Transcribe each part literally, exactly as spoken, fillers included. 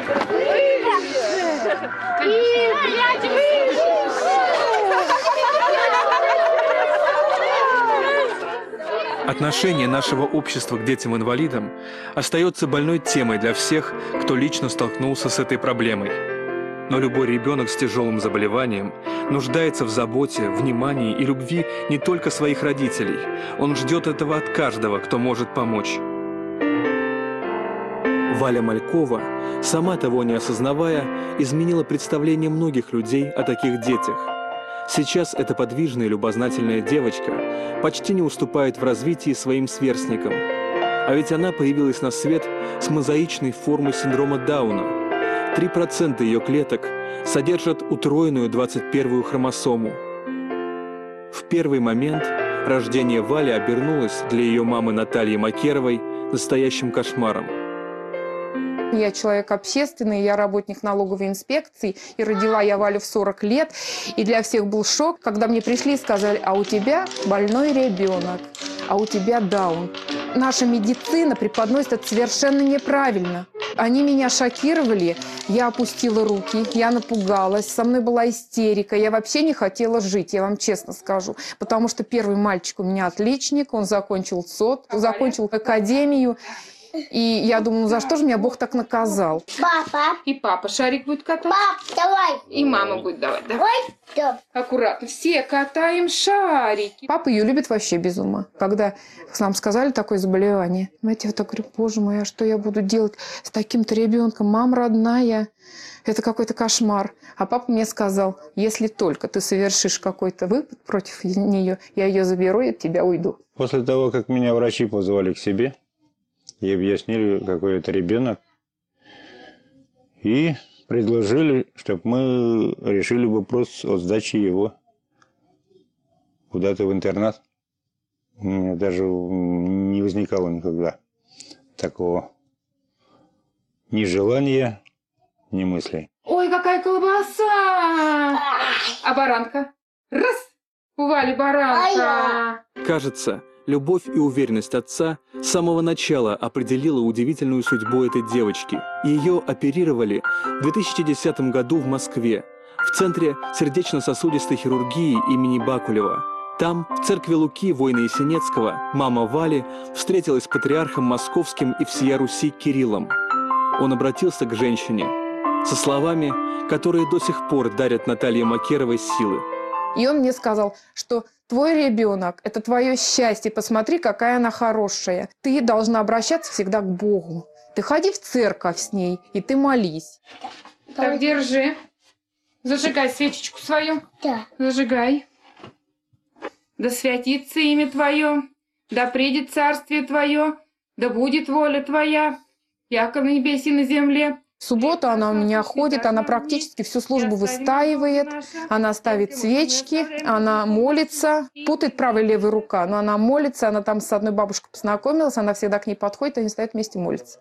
Отношение нашего общества к детям-инвалидам остается больной темой для всех, кто лично столкнулся с этой проблемой. Но любой ребенок с тяжелым заболеванием нуждается в заботе, внимании и любви не только своих родителей. Он ждет этого от каждого, кто может помочь. Валя Малькова, сама того не осознавая, изменила представление многих людей о таких детях. Сейчас эта подвижная и любознательная девочка почти не уступает в развитии своим сверстникам. А ведь она появилась на свет с мозаичной формой синдрома Дауна. три процента ее клеток содержат утроенную двадцать первую хромосому. В первый момент рождение Вали обернулось для ее мамы Натальи Макеровой настоящим кошмаром. Я человек общественный, я работник налоговой инспекции, и родила я Валю в сорок лет. И для всех был шок, когда мне пришли и сказали: а у тебя больной ребенок, а у тебя Даун. Наша медицина преподносит это совершенно неправильно. Они меня шокировали, я опустила руки, я напугалась, со мной была истерика, я вообще не хотела жить, я вам честно скажу. Потому что первый мальчик у меня отличник, он закончил СОТ, закончил академию. И я думаю, ну за что же меня Бог так наказал? Папа. И папа шарик будет катать. Пап, давай. И мама будет давать. Давай. Да. Аккуратно. Все катаем шарики. Папа ее любит вообще без ума. Когда нам сказали такое заболевание, знаете, я так говорю: боже мой, а что я буду делать с таким-то ребенком? Мама родная. Это какой-то кошмар. А папа мне сказал: если только ты совершишь какой-то выпад против нее, я ее заберу и от тебя уйду. После того, как меня врачи позвали к себе и объяснили, какой это ребенок, и предложили, чтобы мы решили вопрос о сдаче его куда-то в интернат. У меня даже не возникало никогда такого ни желания, ни мыслей. Ой, какая колбаса! А баранка? Раз! У Вали баранка! Кажется, любовь и уверенность отца с самого начала определила удивительную судьбу этой девочки. Ее оперировали в две тысячи десятом году в Москве, в Центре сердечно-сосудистой хирургии имени Бакулева. Там, в церкви Луки воина Есенецкого, мама Вали встретилась с патриархом московским и всея Руси Кириллом. Он обратился к женщине со словами, которые до сих пор дарят Наталье Макеровой силы. И он мне сказал, что твой ребенок – это твое счастье, посмотри, какая она хорошая. Ты должна обращаться всегда к Богу. Ты ходи в церковь с ней, и ты молись. Так, держи. Зажигай свечечку свою. Да. Зажигай. Да святится имя Твое, да придет царствие Твое, да будет воля Твоя, яко на небесе и на земле. В субботу она у меня ходит, она практически всю службу выстаивает, она ставит свечки, она молится, путает правая и левая рука, но она молится, она там с одной бабушкой познакомилась, она всегда к ней подходит, они стоят вместе молятся.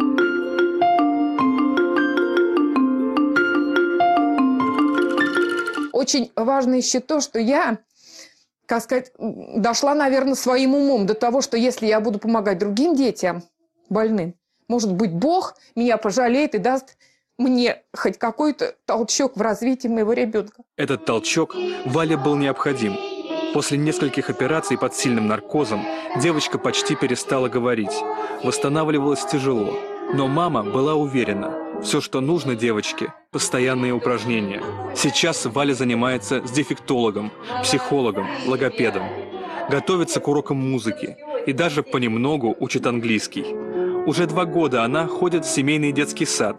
Очень важно еще то, что я, как сказать, дошла, наверное, своим умом до того, что если я буду помогать другим детям больным, может быть, Бог меня пожалеет и даст мне хоть какой-то толчок в развитии моего ребенка. Этот толчок Вале был необходим. После нескольких операций под сильным наркозом девочка почти перестала говорить. Восстанавливалась тяжело. Но мама была уверена, все, что нужно девочке – постоянные упражнения. Сейчас Валя занимается с дефектологом, психологом, логопедом. Готовится к урокам музыки и даже понемногу учит английский. Уже два года она ходит в семейный детский сад.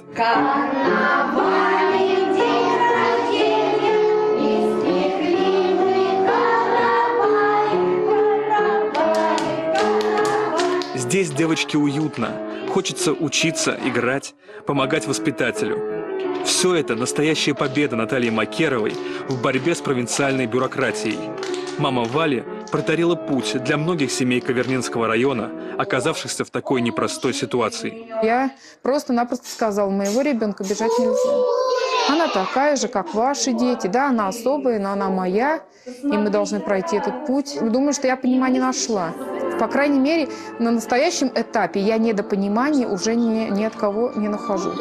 Здесь девочке уютно. Хочется учиться, играть, помогать воспитателю. Все это настоящая победа Натальи Макеровой в борьбе с провинциальной бюрократией. Мама Вали протарила путь для многих семей Кавернинского района, оказавшихся в такой непростой ситуации. Я просто-напросто сказала: моего ребенка бежать нельзя. Она такая же, как ваши дети. Да, она особая, но она моя, и мы должны пройти этот путь. Думаю, что я понимания нашла. По крайней мере, на настоящем этапе я недопонимания уже ни, ни от кого не нахожу.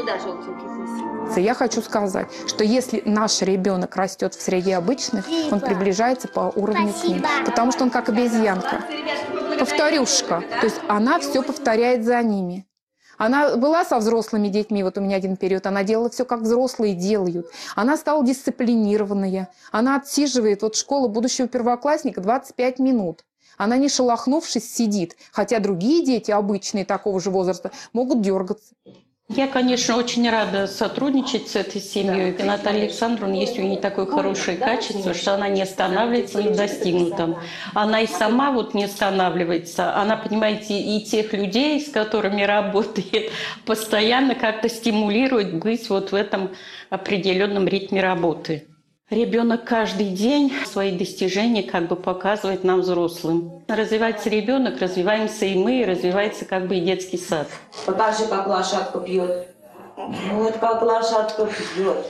Я хочу сказать, что если наш ребенок растет в среде обычных, он приближается по уровню к ним, потому что он как обезьянка, повторюшка. То есть она все повторяет за ними. Она была со взрослыми детьми, вот у меня один период, она делала все, как взрослые делают. Она стала дисциплинированная. Она отсиживает вот школу будущего первоклассника двадцать пять минут. Она, не шелохнувшись, сидит, хотя другие дети, обычные такого же возраста, могут дергаться. Я, конечно, очень рада сотрудничать с этой семьей. И Наталья Александровна, есть у нее такое хорошее качество, что она не останавливается на достигнутом. Она и сама вот не останавливается. Она, понимаете, и тех людей, с которыми работает, постоянно как-то стимулирует быть вот в этом определенном ритме работы. Ребенок каждый день свои достижения как бы показывает нам, взрослым. Развивается ребенок, развиваемся и мы, и развивается как бы и детский сад. Покажи, как лошадка пьет. Вот как лошадка пьет.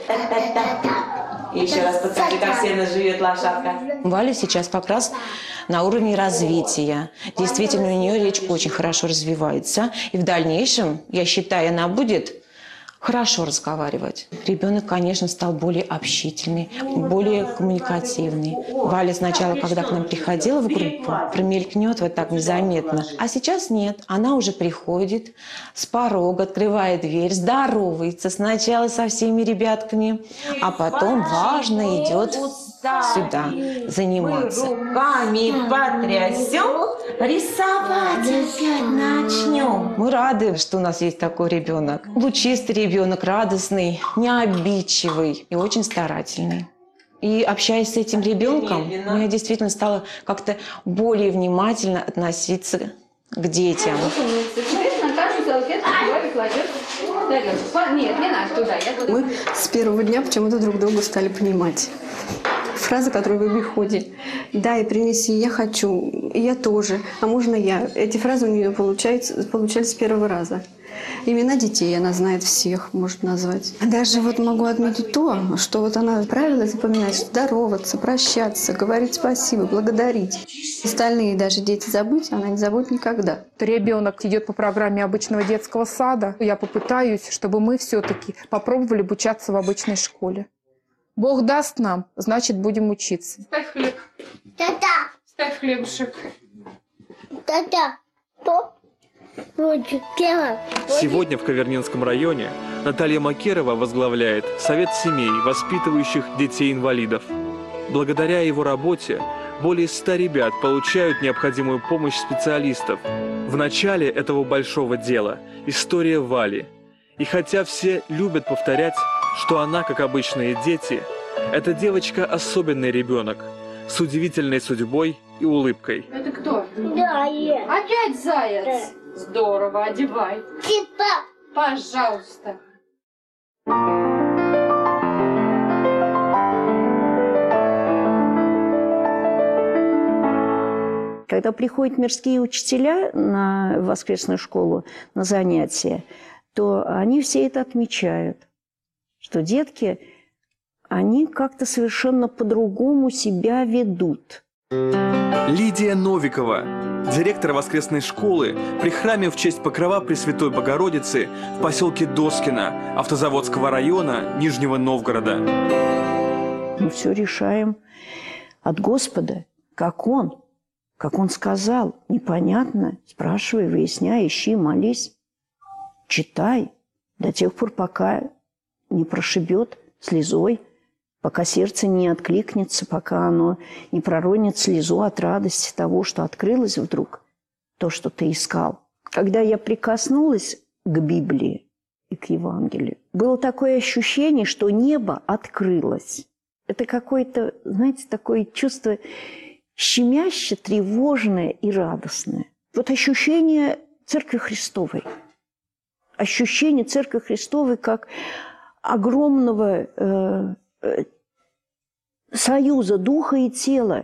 И еще раз покажи, как сено жует лошадка. Валя сейчас как раз на уровне развития. Действительно, у нее речь очень хорошо развивается. И в дальнейшем, я считаю, она будет хорошо разговаривать. Ребенок, конечно, стал более общительный, более коммуникативный. Валя сначала, когда к нам приходила в группу, промелькнет вот так незаметно. А сейчас нет. Она уже приходит с порога, открывает дверь, здоровается сначала со всеми ребятками, а потом важно идет сюда заниматься. Руками потрясем, рисовать опять начнем. Мы рады, что у нас есть такой ребенок. Лучистый ребенок, радостный, необидчивый и очень старательный. И общаясь с этим ребенком, я действительно стала как-то более внимательно относиться к детям. Теперь на каждую салфетку Валя кладет. Нет, не надо туда. Мы с первого дня почему-то друг друга стали понимать. Фраза, которая в обиходе. «Дай, принеси, я хочу, я тоже, а можно я?» Эти фразы у нее получаются, получались с первого раза. Имена детей она знает всех, может назвать. Даже вот могу отметить то, что вот она правила запоминает: здороваться, прощаться, говорить спасибо, благодарить. Остальные даже дети забыть, она не забудет никогда. Ребенок идет по программе обычного детского сада. Я попытаюсь, чтобы мы все-таки попробовали обучаться в обычной школе. Бог даст нам, значит, будем учиться. Ставь хлеб. Да-да. Ставь хлебушек. Да-да. То. Сегодня в Ковернинском районе Наталья Макерова возглавляет Совет семей, воспитывающих детей-инвалидов. Благодаря его работе более ста ребят получают необходимую помощь специалистов. В начале этого большого дела история Вали. И хотя все любят повторять, что она, как обычные дети, эта девочка особенный ребенок с удивительной судьбой и улыбкой. Это кто? Да, я. Опять заяц. Здорово, одевай. Типа. Пожалуйста. Когда приходят мирские учителя на воскресную школу, на занятия, то они все это отмечают, что детки, они как-то совершенно по-другому себя ведут. Лидия Новикова, директор воскресной школы при храме в честь Покрова Пресвятой Богородицы в поселке Доскино Автозаводского района Нижнего Новгорода. Мы все решаем от Господа, как Он, как Он сказал. Непонятно, спрашивай, выясняй, ищи, молись, читай до тех пор, пока не прошибет слезой, пока сердце не откликнется, пока оно не проронит слезу от радости того, что открылось вдруг, то, что ты искал. Когда я прикоснулась к Библии и к Евангелию, было такое ощущение, что небо открылось. Это какое-то, знаете, такое чувство щемяще, тревожное и радостное. Вот ощущение Церкви Христовой. Ощущение Церкви Христовой как огромного э, э, союза духа и тела,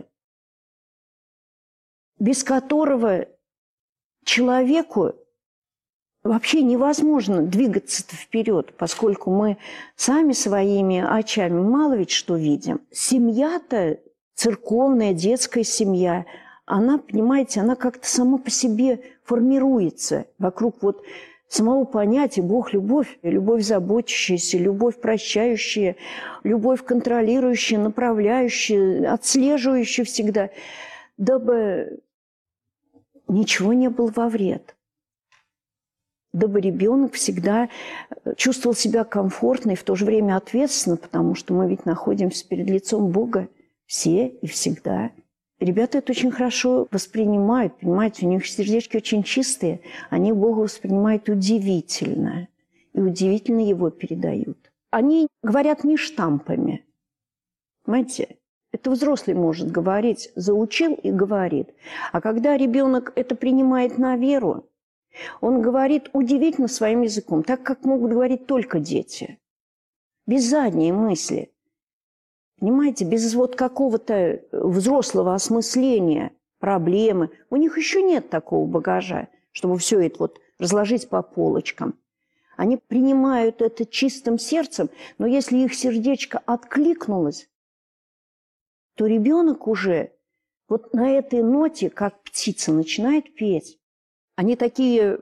без которого человеку вообще невозможно двигаться вперед, поскольку мы сами своими очами мало ведь что видим. Семья-то, церковная детская семья, она, понимаете, она как-то сама по себе формируется вокруг вот самого понятия Бог – любовь, любовь заботящаяся, любовь прощающая, любовь контролирующая, направляющая, отслеживающая всегда, дабы ничего не было во вред. Дабы ребенок всегда чувствовал себя комфортно и в то же время ответственно, потому что мы ведь находимся перед лицом Бога все и всегда. Ребята это очень хорошо воспринимают, понимаете, у них сердечки очень чистые, они Бога воспринимают удивительно, и удивительно Его передают. Они говорят не штампами, понимаете, это взрослый может говорить, заучил и говорит. А когда ребенок это принимает на веру, он говорит удивительно своим языком, так как могут говорить только дети, без задней мысли. Понимаете, без вот какого-то взрослого осмысления проблемы. У них еще нет такого багажа, чтобы все это вот разложить по полочкам. Они принимают это чистым сердцем, но если их сердечко откликнулось, то ребенок уже вот на этой ноте, как птица, начинает петь. Они такие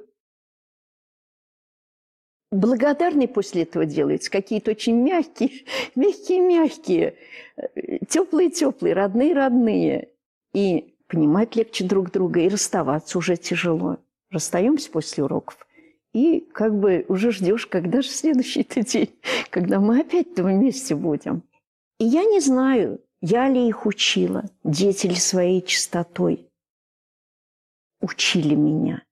благодарные после этого делаются, какие-то очень мягкие, мягкие-мягкие, теплые-теплые, родные-родные. И понимать легче друг друга, и расставаться уже тяжело. Расстаемся после уроков, и как бы уже ждешь, когда же следующий-то день, когда мы опять-то вместе будем. И я не знаю, я ли их учила, дети ли своей чистотой учили меня.